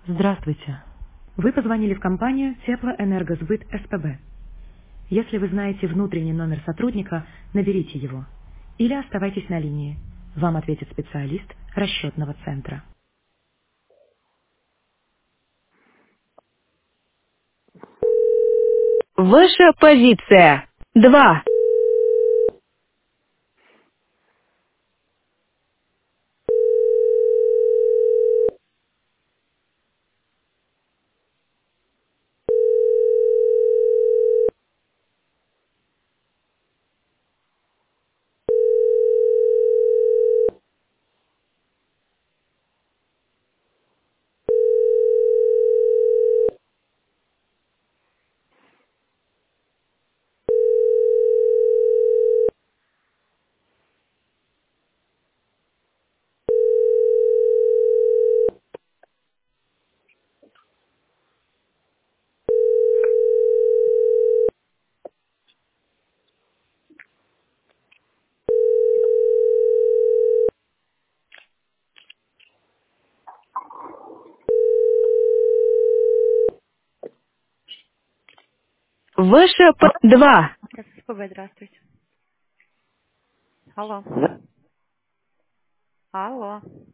Здравствуйте. Вы позвонили в компанию Теплоэнергосбыт СПБ. Если вы знаете внутренний номер сотрудника, наберите его. Или оставайтесь на линии. Вам ответит специалист расчетного центра. Ваша позиция. 2. Ваша 2. СПБ, здравствуйте. Алло. Алло.